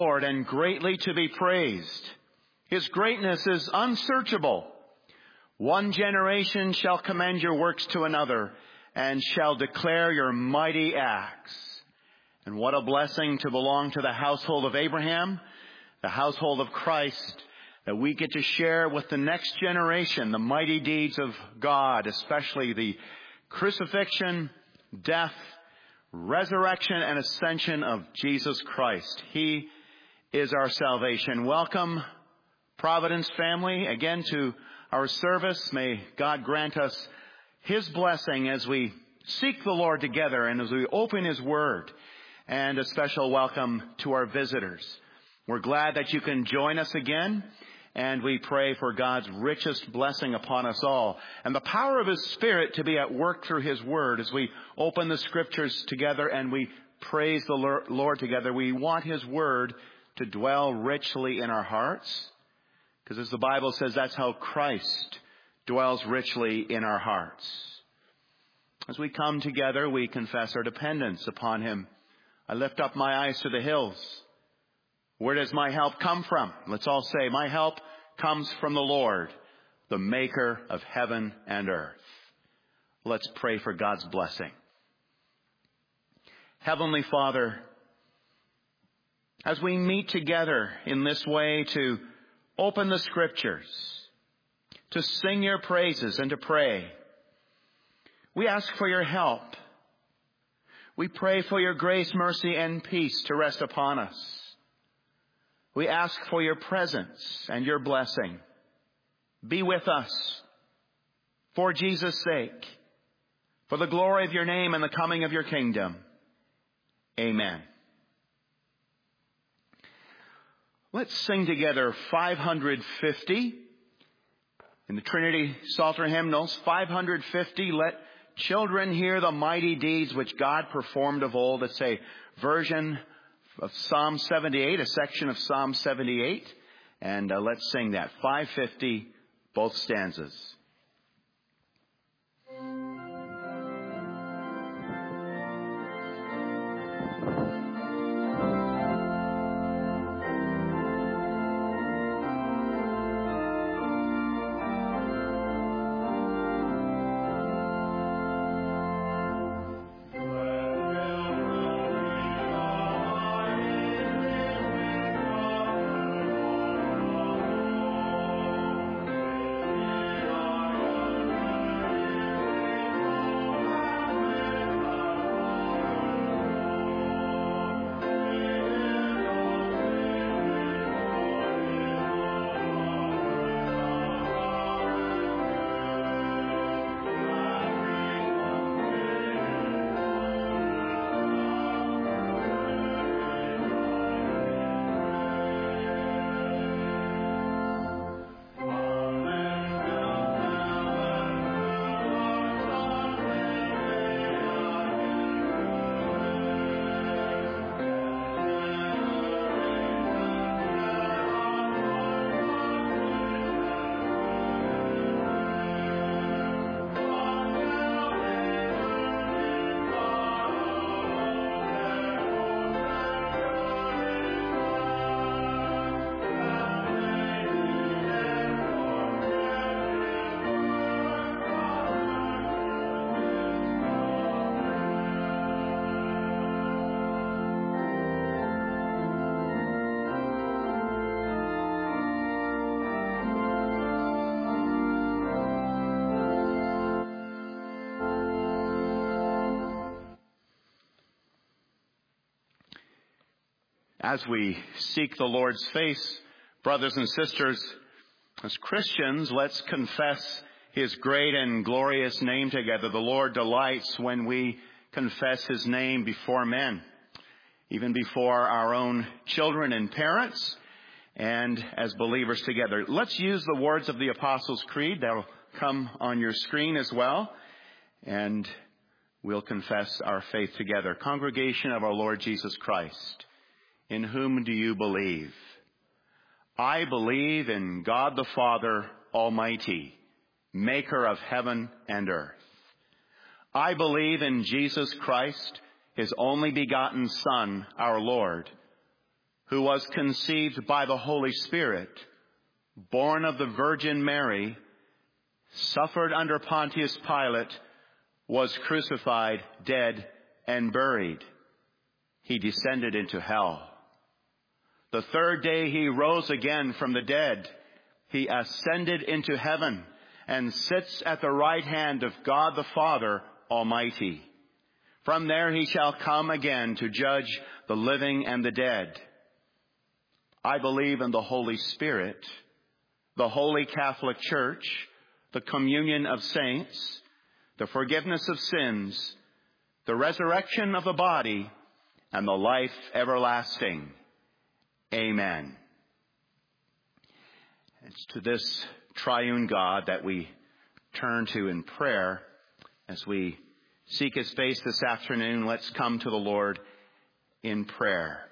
Lord, and greatly to be praised. His greatness is unsearchable. One generation shall commend your works to another, and shall declare your mighty acts. And what a blessing to belong to the household of Abraham, the household of Christ, that we get to share with the next generation the mighty deeds of God, especially the crucifixion, death, resurrection, and ascension of Jesus Christ. He is our salvation. Welcome, Providence family, again to our service. May God grant us His blessing as we seek the Lord together and as we open His Word. And a special welcome to our visitors. We're glad that you can join us again, and we pray for God's richest blessing upon us all and the power of His Spirit to be at work through His Word as we open the Scriptures together and we praise the Lord together. We want His Word to dwell richly in our hearts, because as the Bible says, that's how Christ dwells richly in our hearts. As we come together, we confess our dependence upon Him. I lift up my eyes to the hills. Where does my help come from? Let's all say, my help comes from the Lord, the maker of heaven and earth. Let's pray for God's blessing. Heavenly Father, as we meet together in this way to open the Scriptures, to sing your praises and to pray, we ask for your help. We pray for your grace, mercy, and peace to rest upon us. We ask for your presence and your blessing. Be with us for Jesus' sake, for the glory of your name and the coming of your kingdom. Amen. Let's sing together 550 in the Trinity Psalter hymnals. 550, let children hear the mighty deeds which God performed of old. It's a version of Psalm 78, a section of Psalm 78. And let's sing that. 550, both stanzas. As we seek the Lord's face, brothers and sisters, as Christians, let's confess His great and glorious name together. The Lord delights when we confess His name before men, even before our own children and parents, and as believers together. Let's use the words of the Apostles' Creed. That will come on your screen as well, and we'll confess our faith together. Congregation of our Lord Jesus Christ, in whom do you believe? I believe in God the Father Almighty, maker of heaven and earth. I believe in Jesus Christ, His only begotten Son, our Lord, who was conceived by the Holy Spirit, born of the Virgin Mary, suffered under Pontius Pilate, was crucified, dead, and buried. He descended into hell. The third day he rose again from the dead. He ascended into heaven and sits at the right hand of God the Father Almighty. From there he shall come again to judge the living and the dead. I believe in the Holy Spirit, the Holy Catholic Church, the communion of saints, the forgiveness of sins, the resurrection of the body, and the life everlasting. Amen. It's to this triune God that we turn to in prayer. As we seek his face this afternoon, let's come to the Lord in prayer.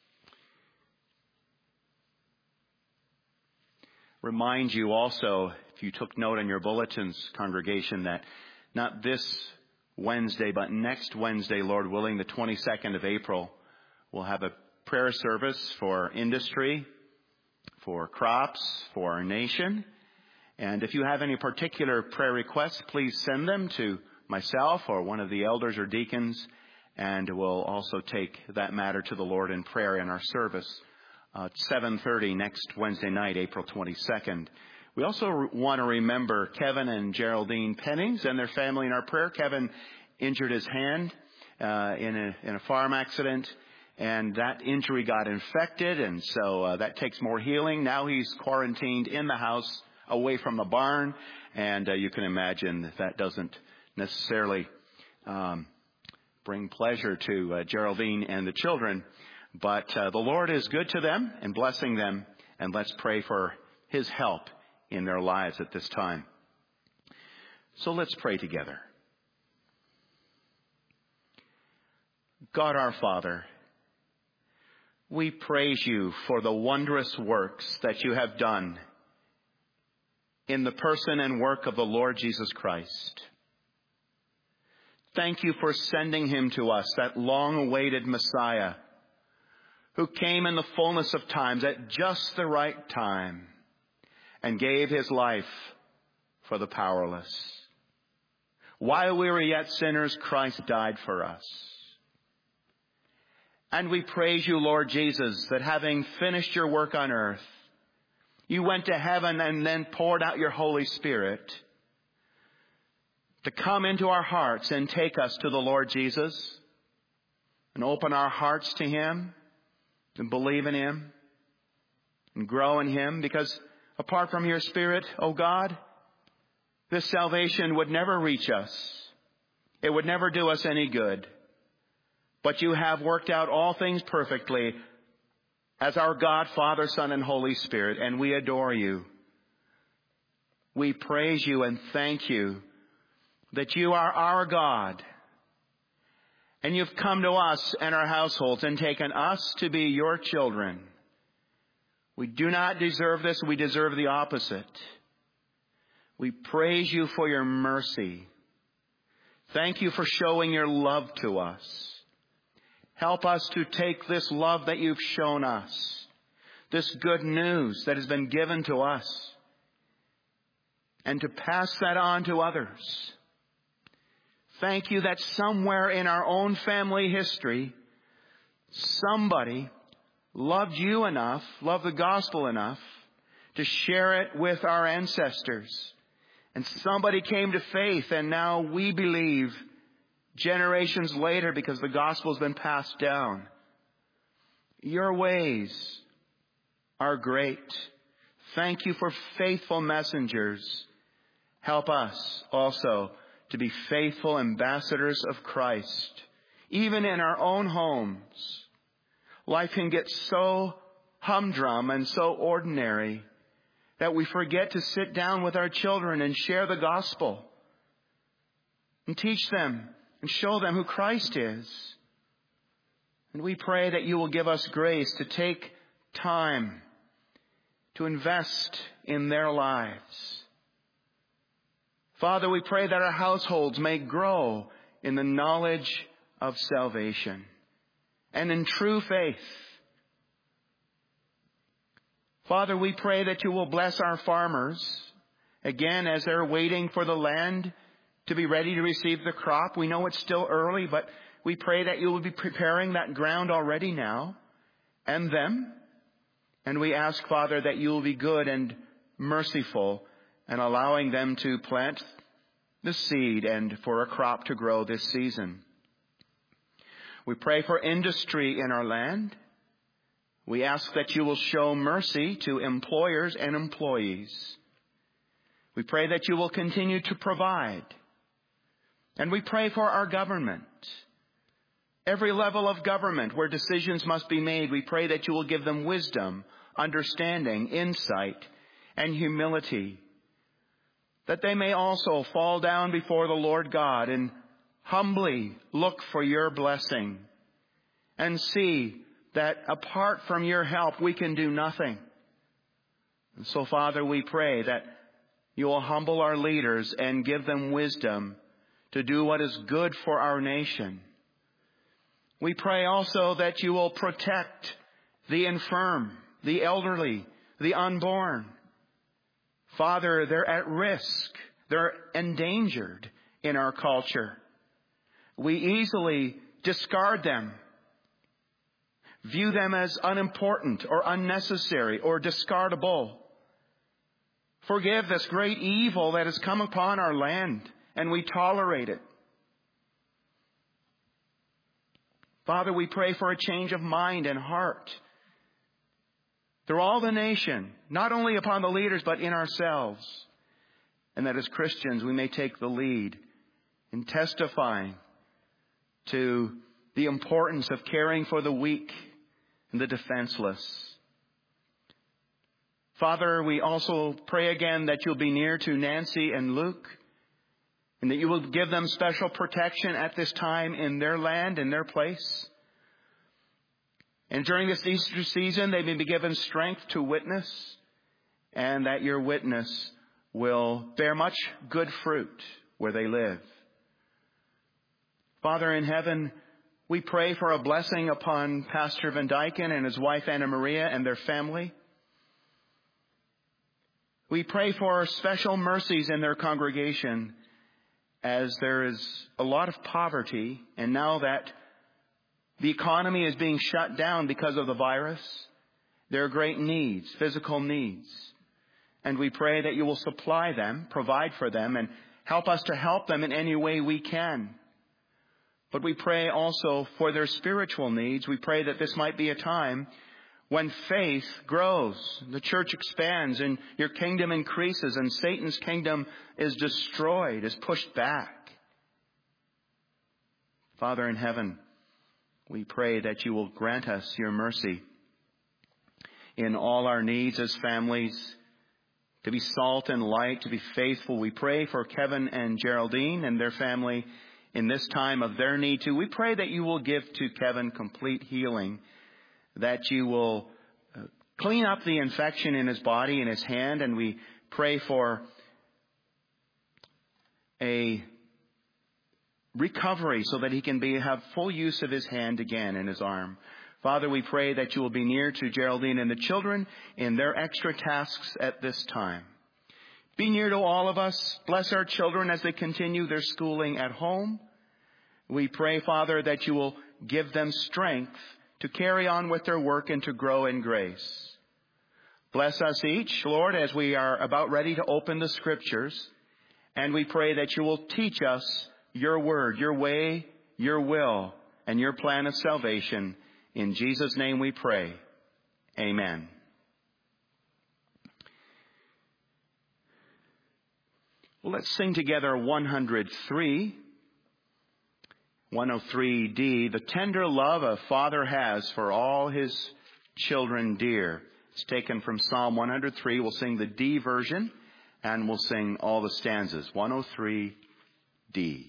Remind you also, if you took note in your bulletins, congregation, that not this Wednesday, but next Wednesday, Lord willing, the 22nd of April, we'll have a prayer service for industry, for crops, for our nation. And if you have any particular prayer requests, please send them to myself or one of the elders or deacons, and we'll also take that matter to the Lord in prayer in our service at 7:30 next Wednesday night, April 22nd. We also want to remember Kevin and Geraldine Pennings and their family in our prayer. Kevin injured his hand in a farm accident, and that injury got infected, and so that takes more healing. Now he's quarantined in the house away from the barn, and you can imagine that doesn't necessarily bring pleasure to Geraldine and the children. But the Lord is good to them and blessing them, and let's pray for his help in their lives at this time. So let's pray together. God our Father, we praise you for the wondrous works that you have done in the person and work of the Lord Jesus Christ. Thank you for sending him to us, that long-awaited Messiah, who came in the fullness of times at just the right time and gave his life for the powerless. While we were yet sinners, Christ died for us. And we praise you, Lord Jesus, that having finished your work on earth, you went to heaven and then poured out your Holy Spirit to come into our hearts and take us to the Lord Jesus and open our hearts to him and believe in him and grow in him, because apart from your Spirit, O God, this salvation would never reach us. It would never do us any good. But you have worked out all things perfectly as our God, Father, Son, and Holy Spirit, and we adore you. We praise you and thank you that you are our God, and you've come to us and our households and taken us to be your children. We do not deserve this. We deserve the opposite. We praise you for your mercy. Thank you for showing your love to us. Help us to take this love that you've shown us, this good news that has been given to us, and to pass that on to others. Thank you that somewhere in our own family history, somebody loved you enough, loved the gospel enough to share it with our ancestors. And somebody came to faith, and now we believe generations later because the gospel has been passed down. Your ways are great. Thank you for faithful messengers. Help us also to be faithful ambassadors of Christ, even in our own homes. Life can get so humdrum and so ordinary that we forget to sit down with our children and share the gospel and teach them and show them who Christ is. And we pray that you will give us grace to take time to invest in their lives. Father, we pray that our households may grow in the knowledge of salvation and in true faith. Father, we pray that you will bless our farmers, again, as they're waiting for the land to be ready to receive the crop. We know it's still early, but we pray that you will be preparing that ground already now and them. And we ask, Father, that you will be good and merciful and allowing them to plant the seed and for a crop to grow this season. We pray for industry in our land. We ask that you will show mercy to employers and employees. We pray that you will continue to provide. And we pray for our government. Every level of government where decisions must be made, we pray that you will give them wisdom, understanding, insight, and humility. That they may also fall down before the Lord God and humbly look for your blessing and see that apart from your help, we can do nothing. And so, Father, we pray that you will humble our leaders and give them wisdom to do what is good for our nation. We pray also that you will protect the infirm, the elderly, the unborn. Father, they're at risk. They're endangered in our culture. We easily discard them, view them as unimportant or unnecessary or discardable. Forgive this great evil that has come upon our land, and we tolerate it. Father, we pray for a change of mind and heart through all the nation, not only upon the leaders, but in ourselves. And that as Christians, we may take the lead in testifying to the importance of caring for the weak and the defenseless. Father, we also pray again that you'll be near to Nancy and Luke, and that you will give them special protection at this time in their land, in their place. And during this Easter season, they may be given strength to witness, and that your witness will bear much good fruit where they live. Father in heaven, we pray for a blessing upon Pastor Van Dyken and his wife Anna Maria and their family. We pray for special mercies in their congregation, as there is a lot of poverty, and now that the economy is being shut down because of the virus, there are great needs, physical needs. And we pray that you will supply them, provide for them, and help us to help them in any way we can. But we pray also for their spiritual needs. We pray that this might be a time when faith grows, the church expands, and your kingdom increases, and Satan's kingdom is destroyed, is pushed back. Father in heaven, we pray that you will grant us your mercy in all our needs as families, to be salt and light, to be faithful. We pray for Kevin and Geraldine and their family in this time of their need too. We pray that you will give to Kevin complete healing, that you will clean up the infection in his body, in his hand, and we pray for a recovery so that he can have full use of his hand again in his arm. Father, we pray that you will be near to Geraldine and the children in their extra tasks at this time. Be near to all of us. Bless our children as they continue their schooling at home. We pray, Father, that you will give them strength to carry on with their work and to grow in grace. Bless us each, Lord, as we are about ready to open the Scriptures. And we pray that you will teach us your word, your way, your will, and your plan of salvation. In Jesus' name we pray. Amen. Well, let's sing together 103. 103D, the tender love a father has for all his children dear. It's taken from Psalm 103. We'll sing the D version, and we'll sing all the stanzas. 103D.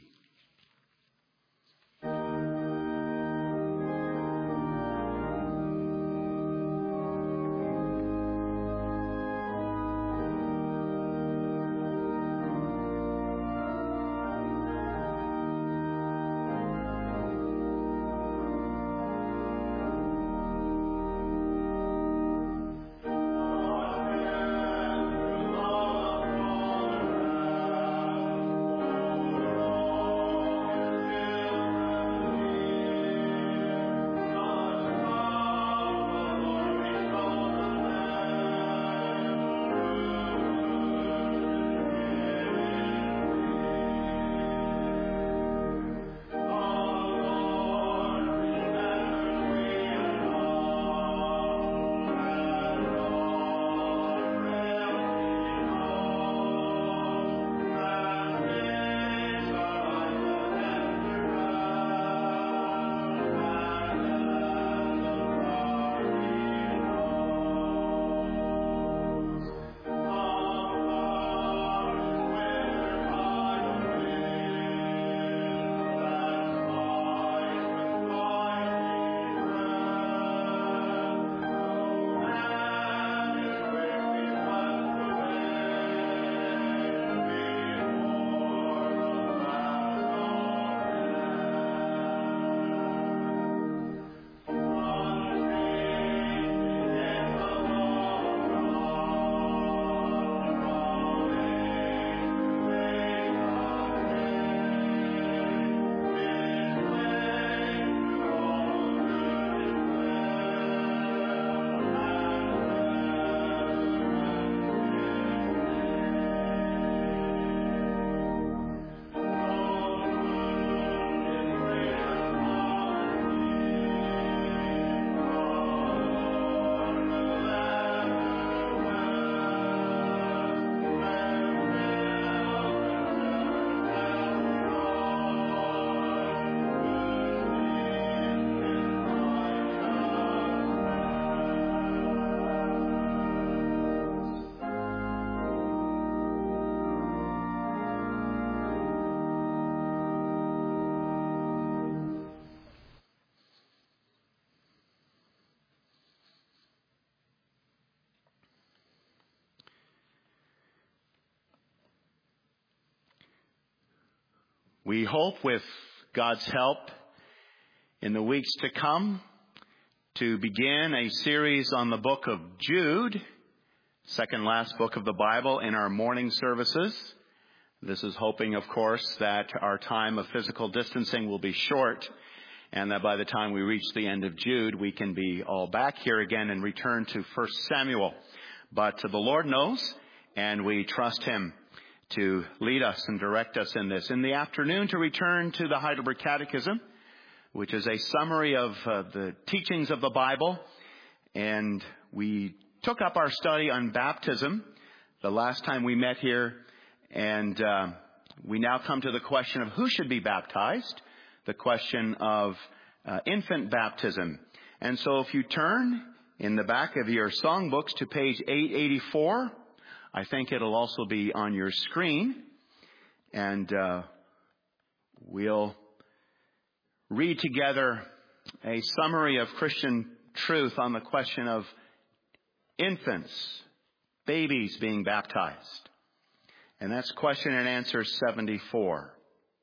We hope with God's help in the weeks to come to begin a series on the book of Jude, second last book of the Bible, in our morning services. This is hoping, of course, that our time of physical distancing will be short and that by the time we reach the end of Jude, we can be all back here again and return to 1 Samuel. But the Lord knows, and we trust Him to lead us and direct us in this. In the afternoon, to return to the Heidelberg Catechism, which is a summary of the teachings of the Bible. And we took up our study on baptism the last time we met here. And we now come to the question of who should be baptized, the question of infant baptism. And so if you turn in the back of your songbooks to page 884, I think it'll also be on your screen. And we'll read together a summary of Christian truth on the question of infants, babies being baptized. And that's question and answer 74.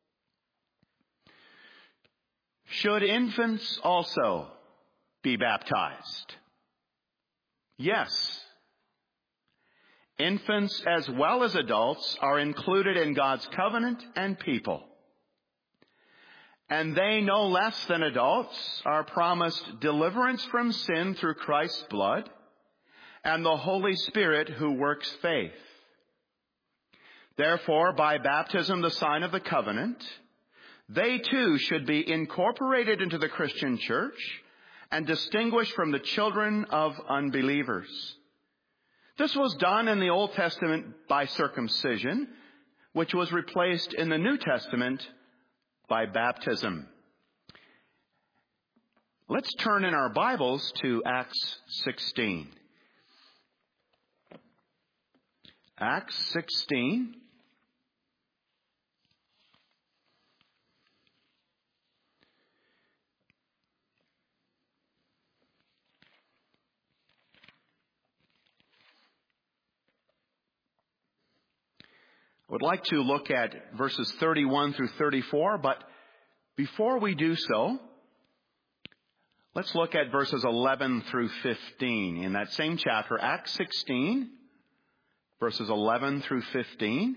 Should infants also be baptized? Yes. Infants as well as adults are included in God's covenant and people. And they, no less than adults, are promised deliverance from sin through Christ's blood and the Holy Spirit who works faith. Therefore, by baptism, the sign of the covenant, they too should be incorporated into the Christian church and distinguished from the children of unbelievers. This was done in the Old Testament by circumcision, which was replaced in the New Testament by baptism. Let's turn in our Bibles to Acts 16. Acts 16. I would like to look at verses 31 through 34, but before we do so, let's look at verses 11 through 15 in that same chapter, Acts 16, verses 11 through 15.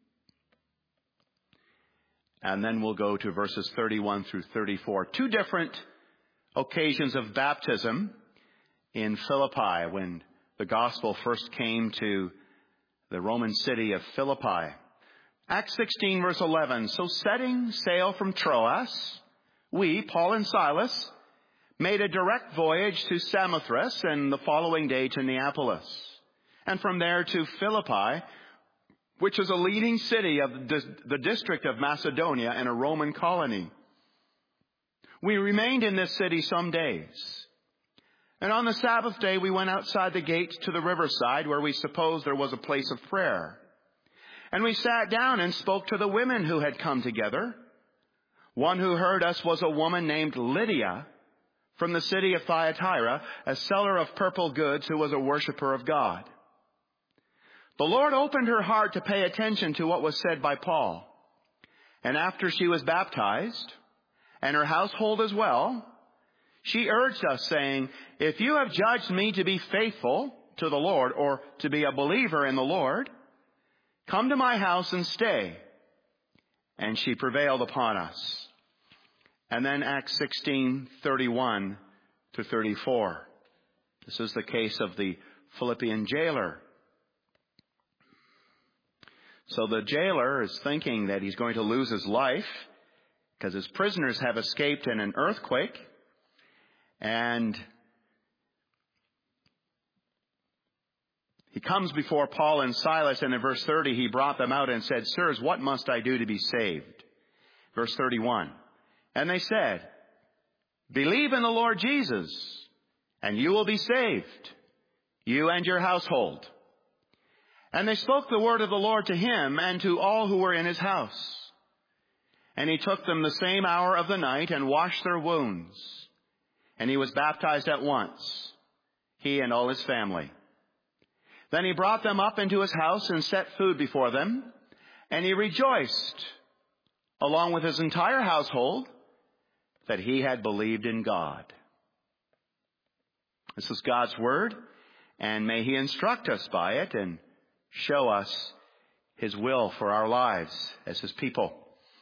And then we'll go to verses 31 through 34. Two different occasions of baptism in Philippi when the gospel first came to the Roman city of Philippi. Acts 16, verse 11. So setting sail from Troas, we, Paul and Silas, made a direct voyage to Samothrace and the following day to Neapolis, and from there to Philippi, which is a leading city of the district of Macedonia and a Roman colony. We remained in this city some days. And on the Sabbath day, we went outside the gate to the riverside where we supposed there was a place of prayer. And we sat down and spoke to the women who had come together. One who heard us was a woman named Lydia from the city of Thyatira, a seller of purple goods who was a worshiper of God. The Lord opened her heart to pay attention to what was said by Paul. And after she was baptized, and her household as well, she urged us, saying, if you have judged me to be faithful to the Lord, or to be a believer in the Lord, come to my house and stay. And she prevailed upon us. And then Acts 16:31 to 34. This is the case of the Philippian jailer. So the jailer is thinking that he's going to lose his life because his prisoners have escaped in an earthquake. And he comes before Paul and Silas, and in verse 30, he brought them out and said, sirs, what must I do to be saved? Verse 31. And they said, believe in the Lord Jesus, and you will be saved, you and your household. And they spoke the word of the Lord to him and to all who were in his house. And he took them the same hour of the night and washed their wounds. And he was baptized at once, he and all his family. Then he brought them up into his house and set food before them. And he rejoiced along with his entire household, that he had believed in God. This is God's word, and may he instruct us by it and show us his will for our lives as his people.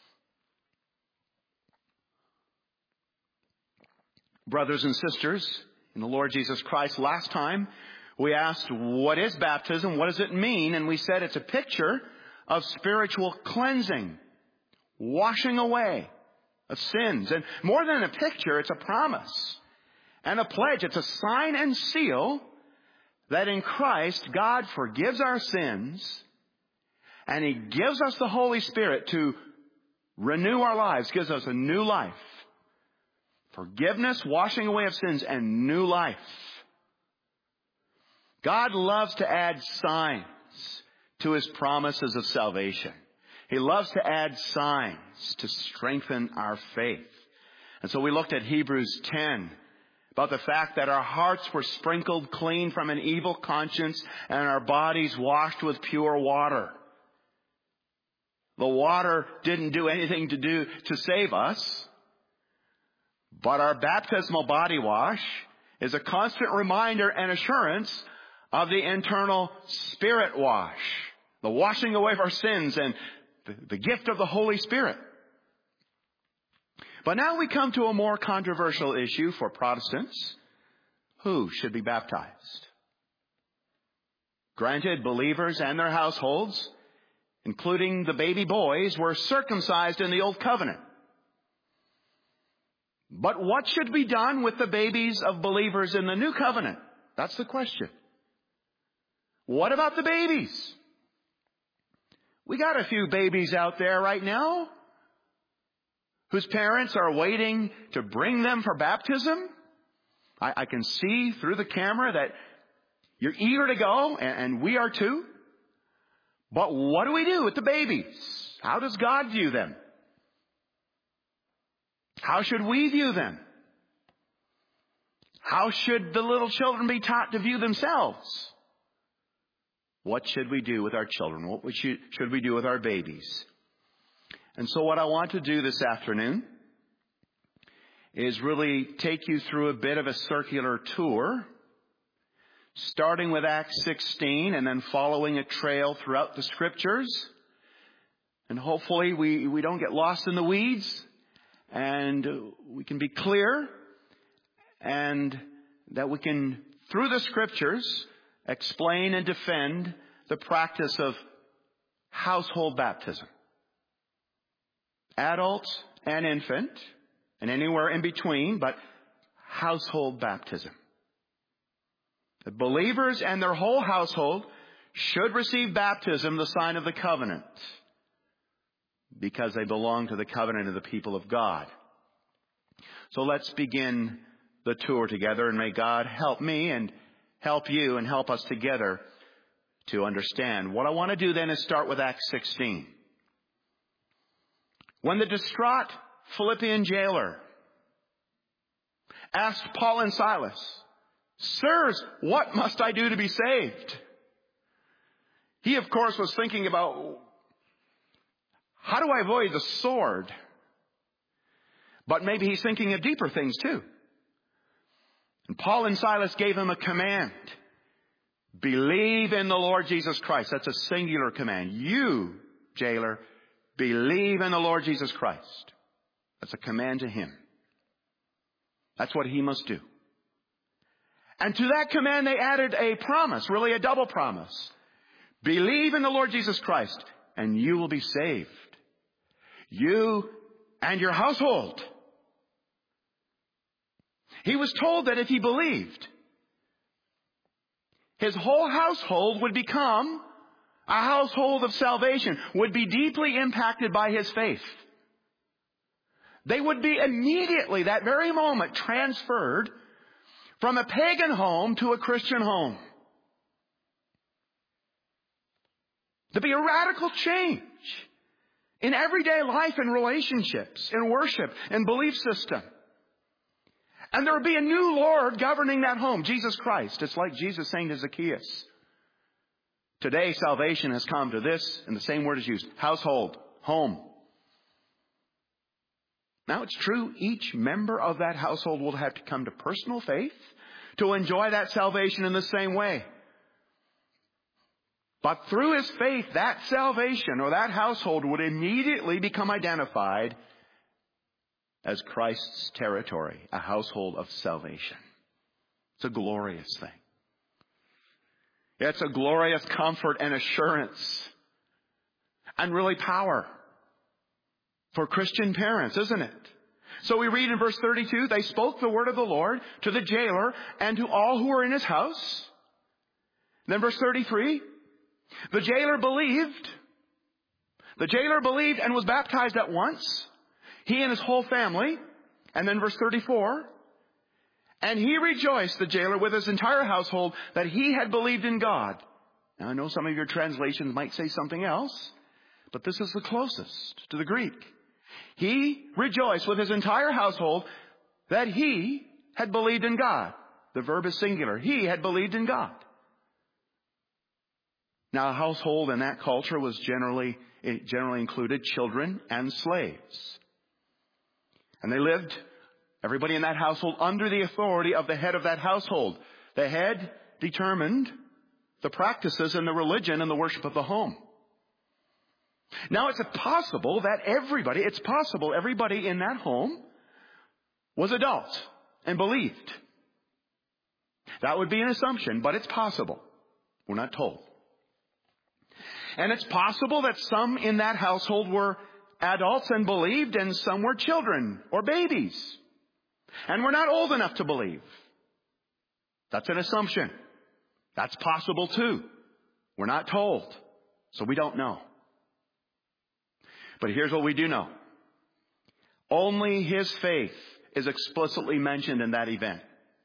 Brothers and sisters in the Lord Jesus Christ, last time we asked, what is baptism? What does it mean? And we said it's a picture of spiritual cleansing, washing away of sins. And more than a picture, it's a promise and a pledge. It's a sign and seal that in Christ, God forgives our sins, and he gives us the Holy Spirit to renew our lives, gives us a new life. Forgiveness, washing away of sins, and new life. God loves to add signs to his promises of salvation. He loves to add signs to strengthen our faith. And so we looked at Hebrews 10 about the fact that our hearts were sprinkled clean from an evil conscience and our bodies washed with pure water. The water didn't do anything to save us. But our baptismal body wash is a constant reminder and assurance of the internal spirit wash, the washing away of our sins and the gift of the Holy Spirit. But now we come to a more controversial issue for Protestants. Who should be baptized? Granted, believers and their households, including the baby boys, were circumcised in the Old Covenant. But what should be done with the babies of believers in the New Covenant? That's the question. What about the babies? We got a few babies out there right now whose parents are waiting to bring them for baptism. I can see through the camera that you're eager to go, and we are too. But what do we do with the babies? How does God view them? How should we view them? How should the little children be taught to view themselves? What should we do with our children? What should we do with our babies? And so what I want to do this afternoon is really take you through a bit of a circular tour, starting with Acts 16 and then following a trail throughout the Scriptures. And hopefully we don't get lost in the weeds, and we can be clear, and that we can, through the Scriptures, explain and defend the practice of household baptism. Adult and infant, and anywhere in between, but household baptism. The believers and their whole household should receive baptism, the sign of the covenant, because they belong to the covenant of the people of God. So let's begin the tour together, and may God help me and help you and help us together to understand. What I want to do then is start with Acts 16. When the distraught Philippian jailer asked Paul and Silas, "Sirs, what must I do to be saved?" He, of course, was thinking about, how do I avoid the sword? But maybe he's thinking of deeper things too. And Paul and Silas gave him a command. Believe in the Lord Jesus Christ. That's a singular command. You, jailer, believe in the Lord Jesus Christ. That's a command to him. That's what he must do. And to that command they added a promise, really a double promise. Believe in the Lord Jesus Christ, and you will be saved. You and your household. He was told that if he believed, his whole household would become a household of salvation, would be deeply impacted by his faith. They would be immediately, that very moment, transferred from a pagan home to a Christian home. There'd be a radical change in everyday life and relationships, in worship and belief system. And there would be a new Lord governing that home, Jesus Christ. It's like Jesus saying to Zacchaeus, today salvation has come to this, and the same word is used, household, home. Now it's true, each member of that household will have to come to personal faith to enjoy that salvation in the same way. But through his faith, that salvation or that household would immediately become identified as Christ's territory, a household of salvation. It's a glorious thing. It's a glorious comfort and assurance and really power for Christian parents, isn't it? So we read in verse 32, they spoke the word of the Lord to the jailer and to all who were in his house. And then verse 33, the jailer believed. The jailer believed and was baptized at once, he and his whole family. And then verse 34, and he rejoiced, the jailer, with his entire household, that he had believed in God. Now I know some of your translations might say something else, but this is the closest to the Greek. He rejoiced with his entire household that he had believed in God. The verb is singular. He had believed in God. Now a household in that culture was generally included children and slaves. And they lived, everybody in that household, under the authority of the head of that household. The head determined the practices and the religion and the worship of the home. Now it's possible everybody in that home was adult and believed. That would be an assumption, but it's possible. We're not told. And it's possible that some in that household were adults and believed, and some were children or babies and were not old enough to believe. That's an assumption. That's possible too. We're not told, so we don't know. But here's what we do know. Only his faith is explicitly mentioned in that event.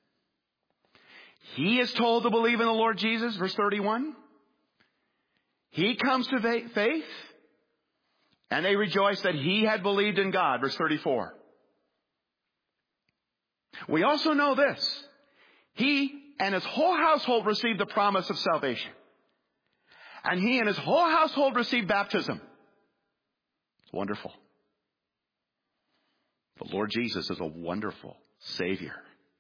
He is told to believe in the Lord Jesus, verse 31. He comes to faith, and they rejoice that he had believed in God, verse 34. We also know this. He and his whole household received the promise of salvation. And he and his whole household received baptism. It's wonderful. The Lord Jesus is a wonderful Savior.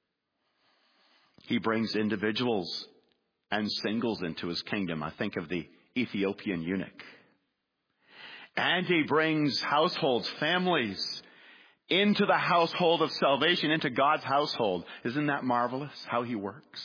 He brings individuals and singles into his kingdom. I think of the Ethiopian eunuch. And he brings households, families, into the household of salvation, into God's household. Isn't that marvelous how he works?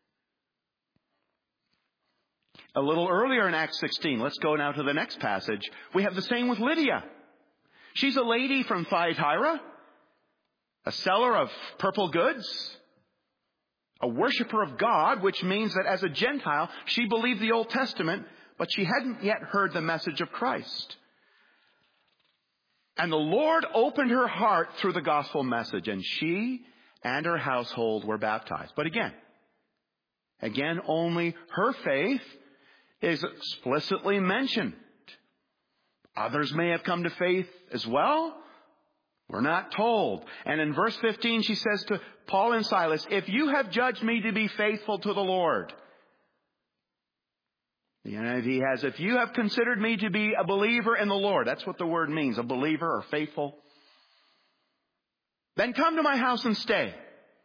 A little earlier in Acts 16, let's go now to the next passage. We have the same with Lydia. She's a lady from Thyatira, a seller of purple goods, a worshiper of God, which means that as a Gentile, she believed the Old Testament, but she hadn't yet heard the message of Christ. And the Lord opened her heart through the gospel message, and she and her household were baptized. But again, only her faith is explicitly mentioned. Others may have come to faith as well. We're not told. And in verse 15, she says to Paul and Silas, if you have judged me to be faithful to the Lord. The NIV has, if you have considered me to be a believer in the Lord. That's what the word means, a believer or faithful. Then come to my house and stay.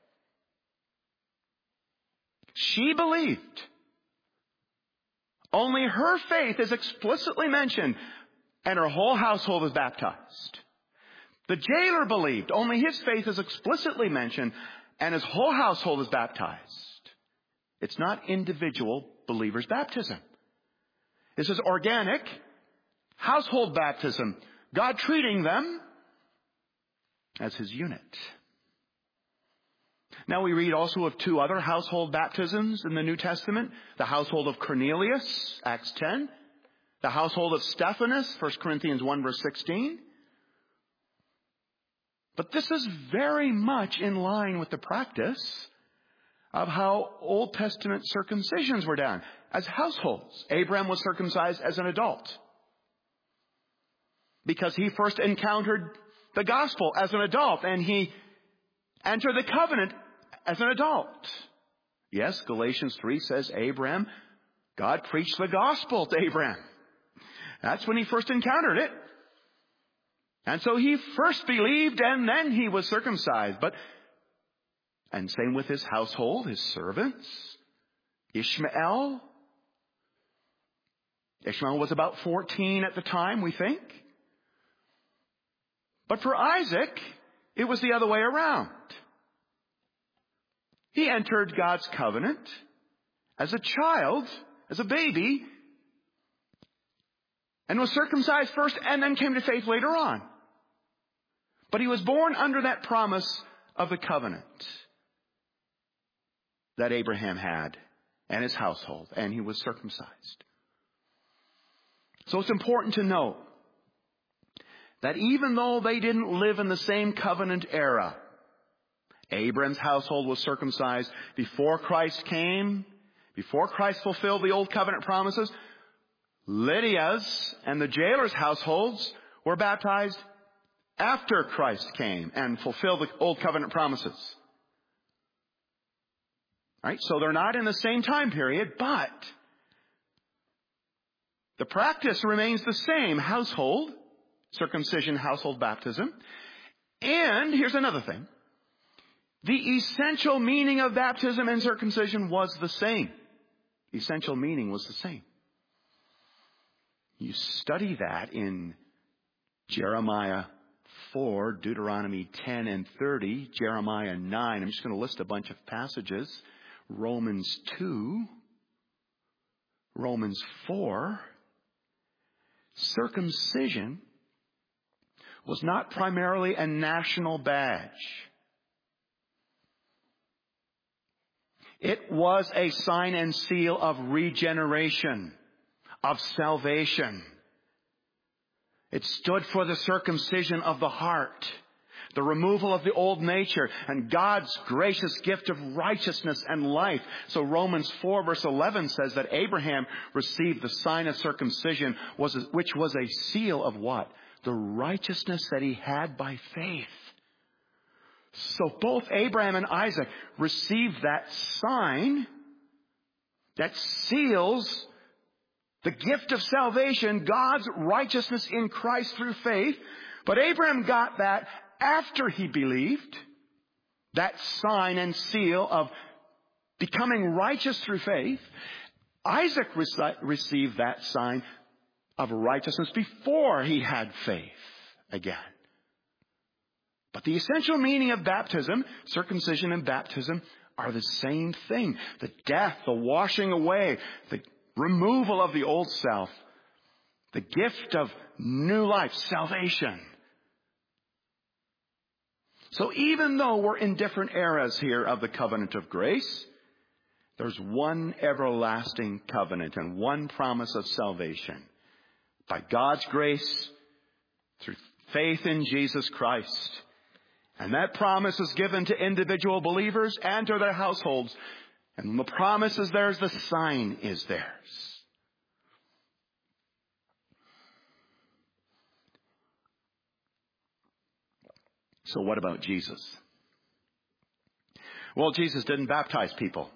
She believed. Only her faith is explicitly mentioned, and her whole household is baptized. The jailer believed. Only his faith is explicitly mentioned, and his whole household is baptized. It's not individual believers' baptism. This is organic household baptism. God treating them as his unit. Now we read also of two other household baptisms in the New Testament. The household of Cornelius, Acts 10. The household of Stephanus, 1 Corinthians 1 verse 16. But this is very much in line with the practice of how Old Testament circumcisions were done as households. Abraham was circumcised as an adult because he first encountered the gospel as an adult, and he entered the covenant as an adult. Yes, Galatians 3 says God preached the gospel to Abraham. That's when he first encountered it. And so he first believed and then he was circumcised. And same with his household, his servants. Ishmael was about 14 at the time, we think. But for Isaac, it was the other way around. He entered God's covenant as a child, as a baby, and was circumcised first and then came to faith later on. But he was born under that promise of the covenant that Abraham had and his household, and he was circumcised. So it's important to note that even though they didn't live in the same covenant era, Abraham's household was circumcised before Christ came, before Christ fulfilled the old covenant promises. Lydia's and the jailer's households were baptized after Christ came and fulfilled the old covenant promises. All right, so they're not in the same time period, but the practice remains the same. Household circumcision, household baptism. And here's another thing. The essential meaning of baptism and circumcision was the same. The essential meaning was the same. You study that in Jeremiah 4, Deuteronomy 10 and 30, Jeremiah 9. I'm just going to list a bunch of passages. Romans 2, Romans 4. Circumcision was not primarily a national badge. It was a sign and seal of regeneration, of salvation. It stood for the circumcision of the heart, the removal of the old nature, and God's gracious gift of righteousness and life. So Romans 4 verse 11 says that Abraham received the sign of circumcision, which was a seal of what? The righteousness that he had by faith. So both Abraham and Isaac received that sign that seals the gift of salvation, God's righteousness in Christ through faith. But Abraham got that after he believed, that sign and seal of becoming righteous through faith. Isaac received that sign of righteousness before he had faith again. But the essential meaning of baptism, circumcision and baptism, are the same thing. The death, the washing away, the removal of the old self, the gift of new life, salvation. So even though we're in different eras here of the covenant of grace, there's one everlasting covenant and one promise of salvation. By God's grace, through faith in Jesus Christ. And that promise is given to individual believers and to their households. And when the promise is theirs, the sign is theirs. So what about Jesus? Well, Jesus didn't baptize people.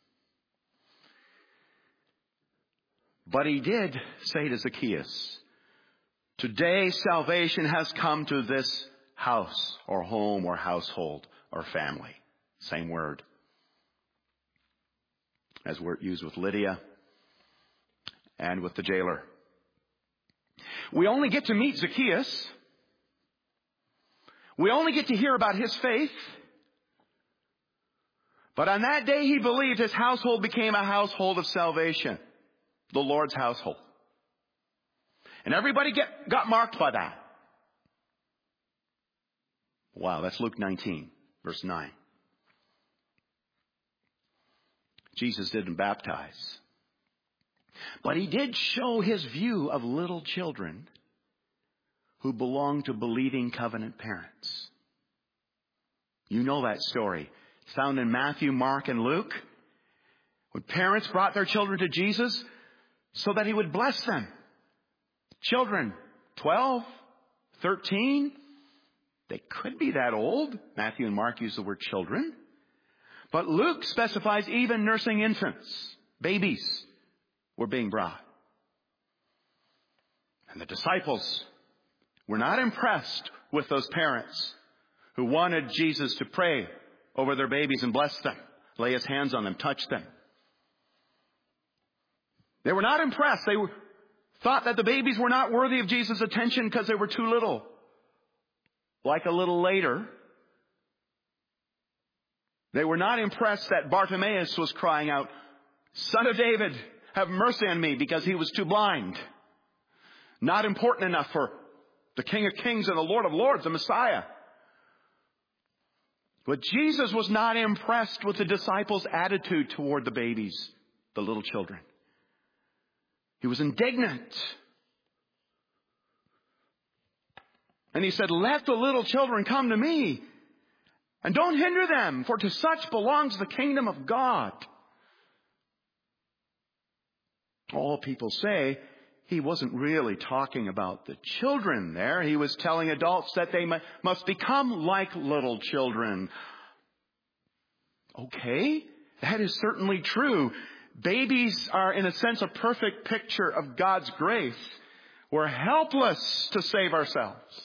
But he did say to Zacchaeus, today salvation has come to this house or home or household or family. Same word as word used with Lydia and with the jailer. We only get to meet Zacchaeus. We only get to hear about his faith. But on that day he believed, his household became a household of salvation. The Lord's household. And everybody got marked by that. Wow, that's Luke 19, verse 9. Jesus didn't baptize. But he did show his view of little children who belong to believing covenant parents. You know that story. It's found in Matthew, Mark, and Luke. When parents brought their children to Jesus so that he would bless them. Children, 12, 13, they could be that old. Matthew and Mark use the word children. But Luke specifies even nursing infants, babies, were being brought. And the disciples were not impressed with those parents who wanted Jesus to pray over their babies and bless them, lay his hands on them, touch them. They were not impressed. They thought that the babies were not worthy of Jesus' attention because they were too little. Like a little later, they were not impressed that Bartimaeus was crying out, "Son of David, have mercy on me," because he was too blind. Not important enough for the King of Kings and the Lord of Lords, the Messiah. But Jesus was not impressed with the disciples' attitude toward the babies, the little children. He was indignant. And he said, "Let the little children come to me, and don't hinder them, for to such belongs the kingdom of God." All people say he wasn't really talking about the children there. He was telling adults that they must become like little children. Okay, that is certainly true. Babies are, in a sense, a perfect picture of God's grace. We're helpless to save ourselves.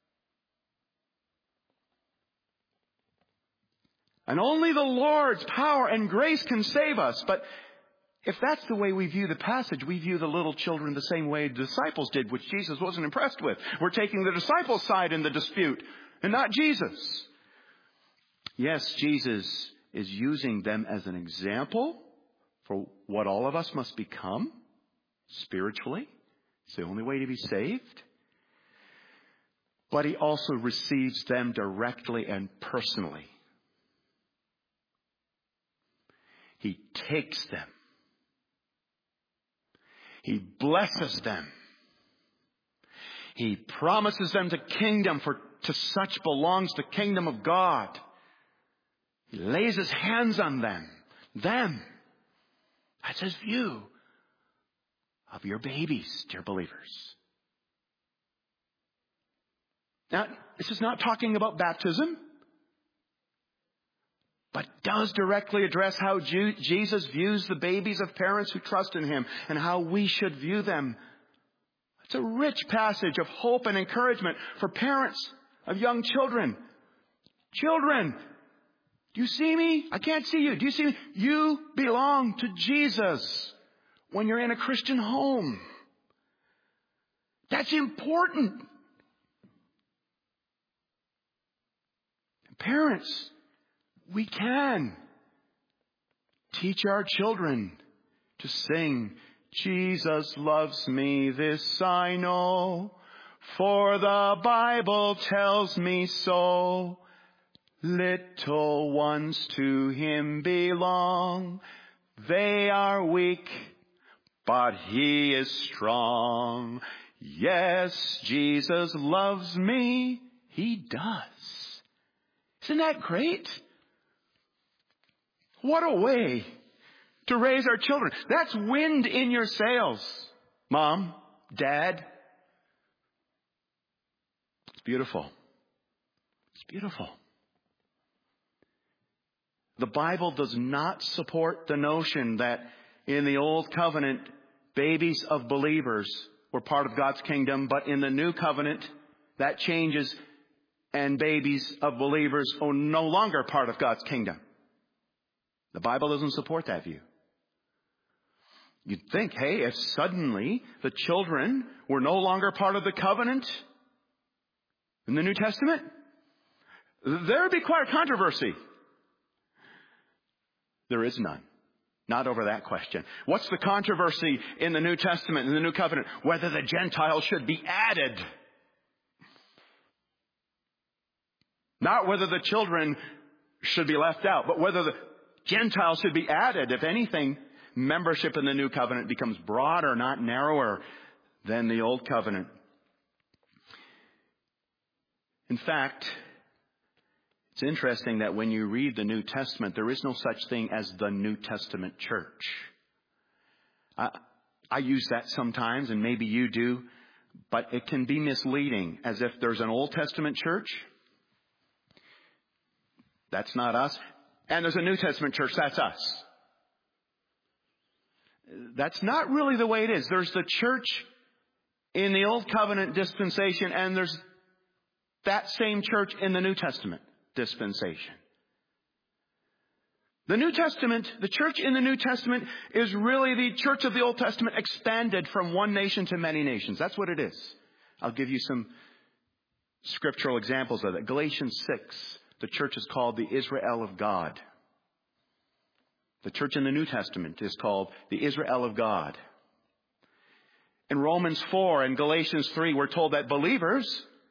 And only the Lord's power and grace can save us. But if that's the way we view the passage, we view the little children the same way the disciples did, which Jesus wasn't impressed with. We're taking the disciples' side in the dispute and not Jesus. Yes, Jesus is using them as an example for what all of us must become spiritually. It's the only way to be saved. But he also receives them directly and personally. He takes them. He blesses them. He promises them the kingdom, for to such belongs the kingdom of God. He lays his hands on them. That's his view of your babies, dear believers. Now, this is not talking about baptism, but does directly address how Jesus views the babies of parents who trust in him and how we should view them. It's a rich passage of hope and encouragement for parents of young children. Children, do you see me? I can't see you. Do you see me? You belong to Jesus when you're in a Christian home. That's important. Parents, we can teach our children to sing, "Jesus loves me, this I know, for the Bible tells me so. Little ones to him belong. They are weak, but he is strong. Yes, Jesus loves me. He does." Isn't that great? What a way to raise our children. That's wind in your sails, Mom, Dad. It's beautiful. It's beautiful. The Bible does not support the notion that in the Old Covenant, babies of believers were part of God's kingdom, but in the New Covenant, that changes and babies of believers are no longer part of God's kingdom. The Bible doesn't support that view. You'd think, hey, if suddenly the children were no longer part of the covenant in the New Testament, there would be quite a controversy. There is none. Not over that question. What's the controversy in the New Testament, in the New Covenant? Whether the Gentiles should be added. Not whether the children should be left out, but whether the Gentiles should be added. If anything, membership in the New Covenant becomes broader, not narrower than the Old Covenant. In fact, it's interesting that when you read the New Testament, there is no such thing as the New Testament church. I use that sometimes, and maybe you do, but it can be misleading, as if there's an Old Testament church. That's not us. And there's a New Testament church. That's us. That's not really the way it is. There's the church in the Old Covenant dispensation, and there's that same church in the New Testament dispensation. The New Testament, the church in the New Testament is really the church of the Old Testament expanded from one nation to many nations. That's what it is. I'll give you some scriptural examples of it. Galatians 6, the church is called the Israel of God. The church in the New Testament is called the Israel of God. In Romans 4 and Galatians 3, we're told that believers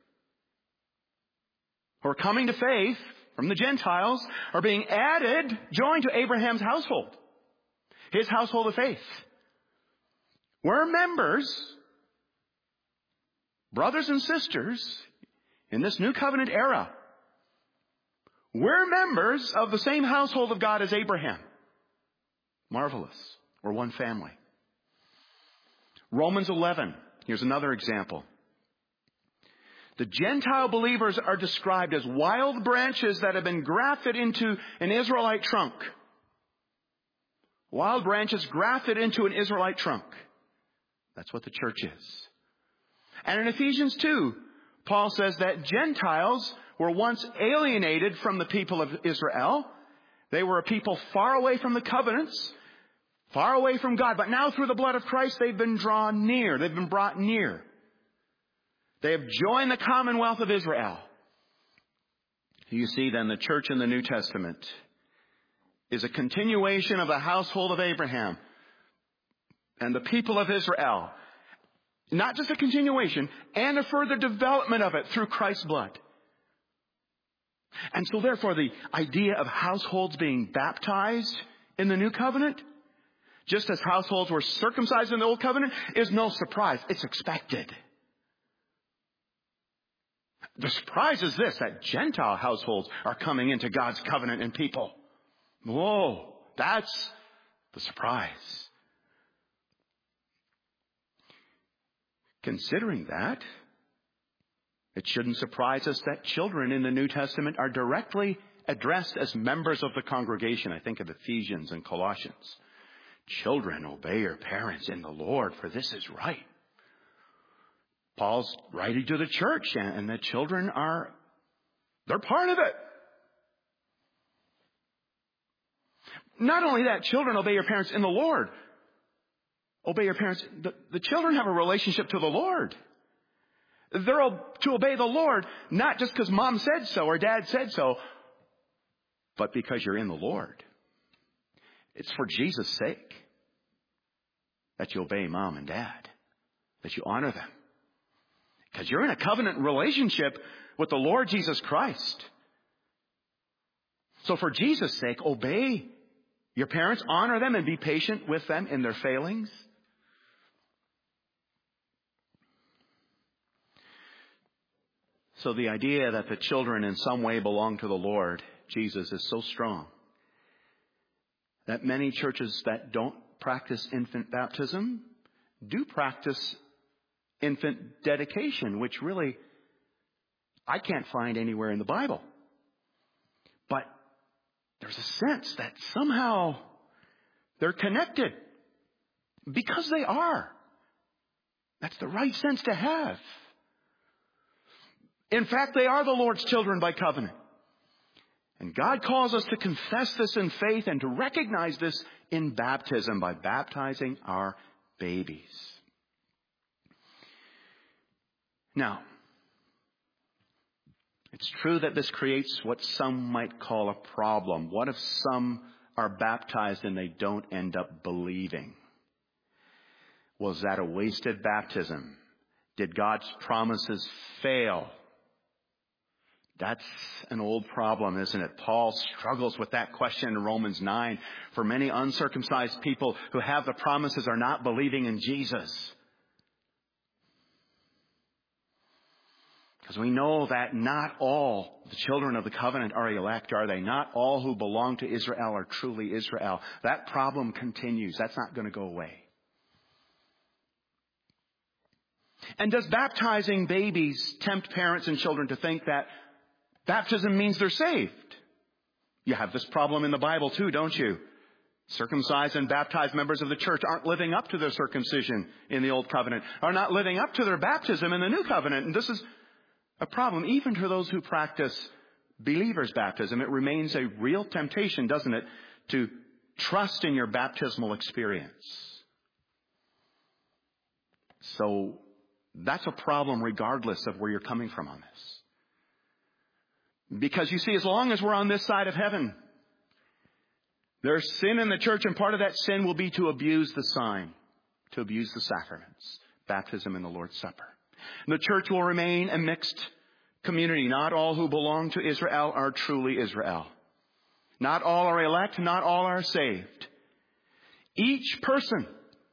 who are coming to faith from the Gentiles are being added, joined to Abraham's household, his household of faith. We're members, brothers and sisters, in this new covenant era. We're members of the same household of God as Abraham. Marvelous. We're one family. Romans 11. Here's another example. The Gentile believers are described as wild branches that have been grafted into an Israelite trunk. Wild branches grafted into an Israelite trunk. That's what the church is. And in Ephesians 2, Paul says that Gentiles were once alienated from the people of Israel. They were a people far away from the covenants, far away from God. But now through the blood of Christ, they've been drawn near. They've been brought near. They have joined the commonwealth of Israel. You see then the church in the New Testament is a continuation of the household of Abraham and the people of Israel. Not just a continuation, and a further development of it through Christ's blood. And so therefore the idea of households being baptized in the New Covenant, just as households were circumcised in the Old Covenant, is no surprise. It's expected. The surprise is this, that Gentile households are coming into God's covenant and people. Whoa, that's the surprise. Considering that, it shouldn't surprise us that children in the New Testament are directly addressed as members of the congregation. I think of Ephesians and Colossians. Children, obey your parents in the Lord, for this is right. Paul's writing to the church, and the children they're part of it. Not only that, children, obey your parents in the Lord. Obey your parents. The children have a relationship to the Lord. They're to obey the Lord, not just because mom said so or dad said so, but because you're in the Lord. It's for Jesus' sake that you obey mom and dad, that you honor them. Because you're in a covenant relationship with the Lord Jesus Christ. So for Jesus' sake, obey your parents, honor them, and be patient with them in their failings. So the idea that the children in some way belong to the Lord Jesus is so strong that many churches that don't practice infant baptism do practice infant dedication, which really I can't find anywhere in the Bible. But there's a sense that somehow they're connected because they are. That's the right sense to have. In fact, they are the Lord's children by covenant. And God calls us to confess this in faith and to recognize this in baptism by baptizing our babies. Now, it's true that this creates what some might call a problem. What if some are baptized and they don't end up believing? Was that a wasted baptism? Did God's promises fail? That's an old problem, isn't it? Paul struggles with that question in Romans 9. For many uncircumcised people who have the promises are not believing in Jesus. Because we know that not all the children of the covenant are elect, are they? Not all who belong to Israel are truly Israel. That problem continues. That's not going to go away. And does baptizing babies tempt parents and children to think that baptism means they're saved? You have this problem in the Bible too, don't you? Circumcised and baptized members of the church aren't living up to their circumcision in the Old Covenant, are not living up to their baptism in the New Covenant. And this is a problem even for those who practice believers' baptism. It remains a real temptation, doesn't it, to trust in your baptismal experience. So that's a problem regardless of where you're coming from on this. Because you see, as long as we're on this side of heaven, there's sin in the church, and part of that sin will be to abuse the sign, to abuse the sacraments, baptism and the Lord's Supper. And the church will remain a mixed community. Not all who belong to Israel are truly Israel. Not all are elect, not all are saved. Each person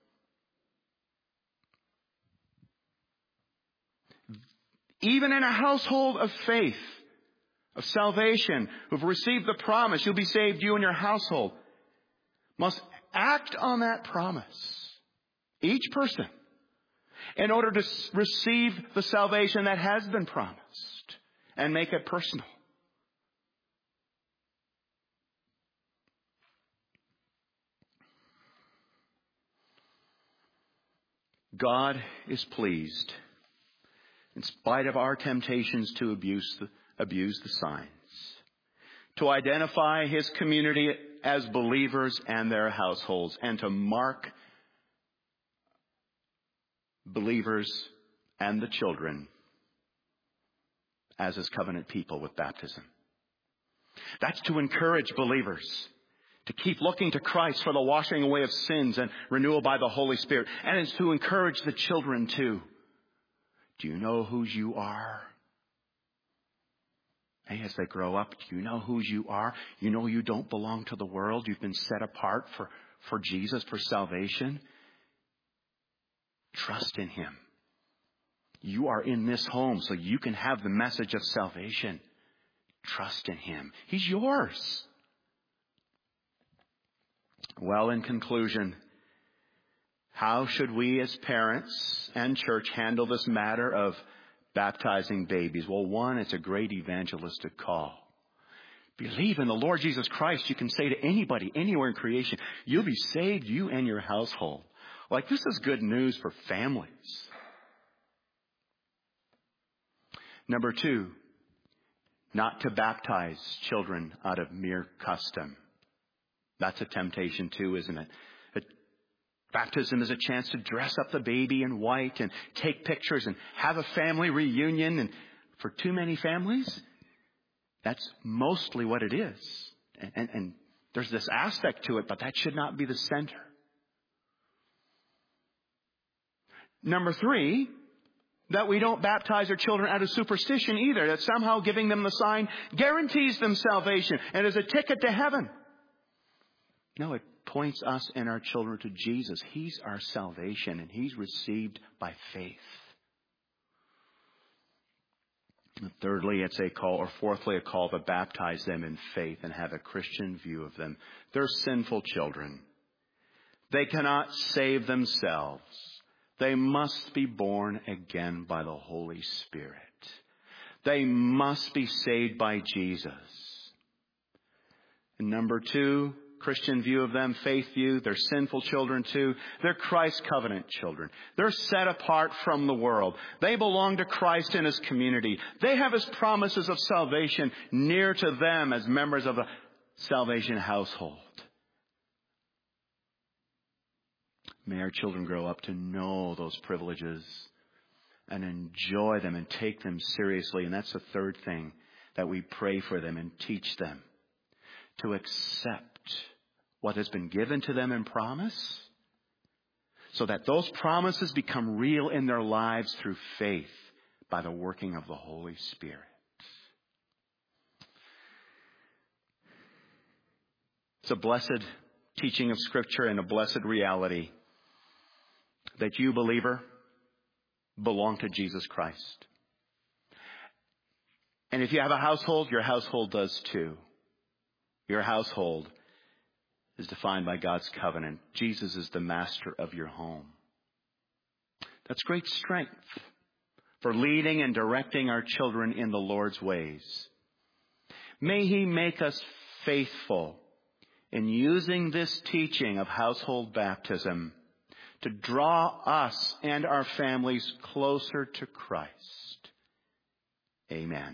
even in a household of faith, of salvation, who've received the promise, you'll be saved, you and your household, must act on that promise. Each person, in order to receive the salvation that has been promised and make it personal. God is pleased, in spite of our temptations to abuse the signs, to identify His community as believers and their households, and to mark believers and the children as His covenant people with baptism. That's to encourage believers to keep looking to Christ for the washing away of sins and renewal by the Holy Spirit. And it's to encourage the children too. Do you know whose you are? Hey, as they grow up, do you know whose you are? You know you don't belong to the world. You've been set apart for Jesus, for salvation. Trust in Him. You are in this home so you can have the message of salvation. Trust in Him. He's yours. Well, in conclusion, how should we as parents and church handle this matter of baptizing babies? Well, one, it's a great evangelistic call. Believe in the Lord Jesus Christ. You can say to anybody, anywhere in creation, you'll be saved, you and your household. Like, this is good news for families. Number two, not to baptize children out of mere custom. That's a temptation too, isn't it? Baptism is a chance to dress up the baby in white and take pictures and have a family reunion. And for too many families, that's mostly what it is. And there's this aspect to it, but that should not be the center. Number three, that we don't baptize our children out of superstition either. That somehow giving them the sign guarantees them salvation and is a ticket to heaven. No, it points us and our children to Jesus. He's our salvation, and He's received by faith. And thirdly, it's a call, or fourthly, a call to baptize them in faith and have a Christian view of them. They're sinful children. They cannot save themselves. They must be born again by the Holy Spirit. They must be saved by Jesus. And number two, Christian view of them, faith view. They're sinful children too. They're Christ's covenant children. They're set apart from the world. They belong to Christ and His community. They have His promises of salvation near to them as members of a salvation household. May our children grow up to know those privileges and enjoy them and take them seriously. And that's the third thing, that we pray for them and teach them to accept what has been given to them in promise, so that those promises become real in their lives through faith by the working of the Holy Spirit. It's a blessed teaching of Scripture and a blessed reality that you, believer, belong to Jesus Christ. And if you have a household, your household does too. Your household is defined by God's covenant. Jesus is the master of your home. That's great strength for leading and directing our children in the Lord's ways. May He make us faithful in using this teaching of household baptism to draw us and our families closer to Christ. Amen.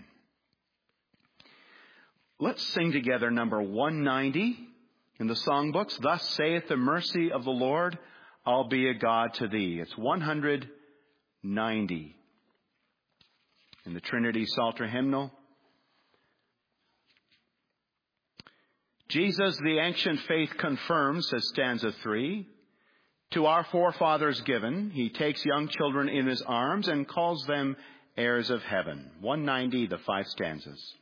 Let's sing together number 190 in the songbooks. Thus saith the mercy of the Lord, I'll be a God to thee. It's 190 in the Trinity Psalter hymnal. Jesus, the ancient faith confirms, says stanza 3. To our forefathers given, he takes young children in his arms and calls them heirs of heaven. 190, the 5 stanzas.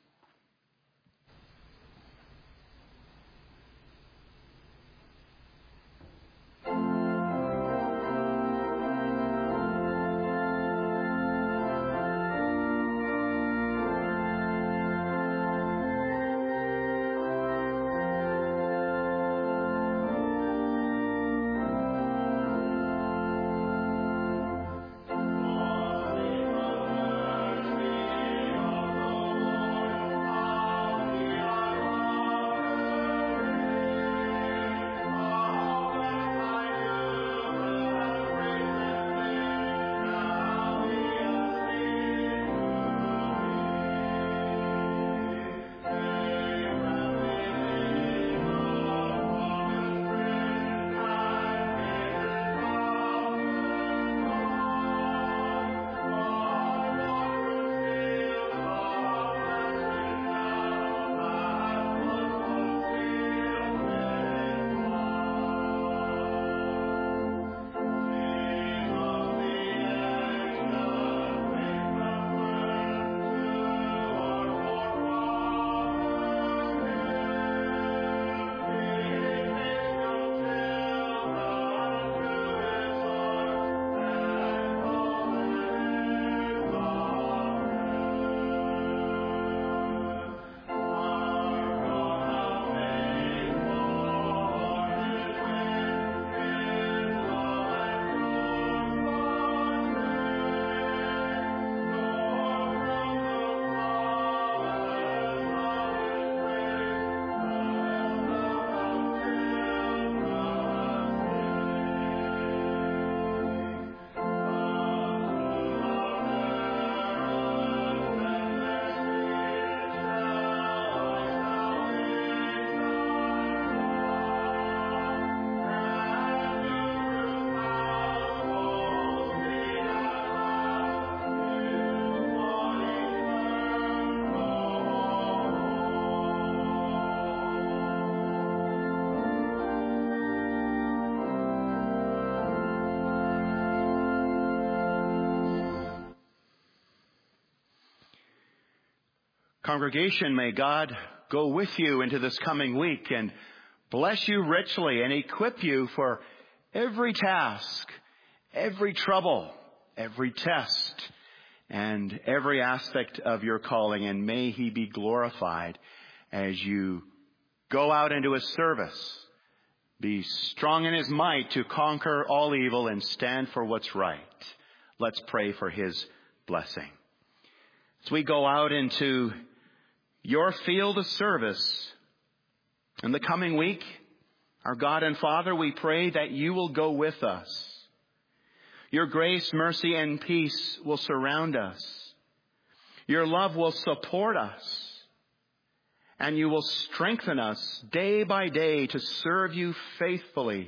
Congregation, may God go with you into this coming week and bless you richly and equip you for every task, every trouble, every test, and every aspect of your calling. And may he be glorified as you go out into his service. Be strong in his might to conquer all evil and stand for what's right. Let's pray for his blessing. As we go out into your field of service in the coming week, our God and Father, we pray that you will go with us. Your grace, mercy, and peace will surround us. Your love will support us. And you will strengthen us day by day to serve you faithfully.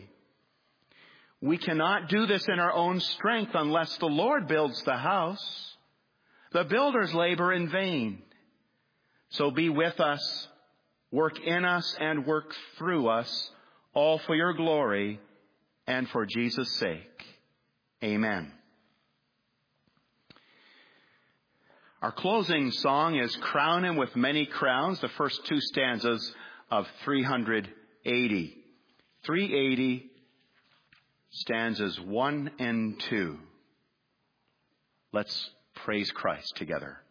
We cannot do this in our own strength unless the Lord builds the house. The builders labor in vain. So be with us, work in us, and work through us, all for your glory and for Jesus' sake. Amen. Our closing song is Crown Him with Many Crowns, the first 2 stanzas of 380. 380, stanzas 1 and 2. Let's praise Christ together.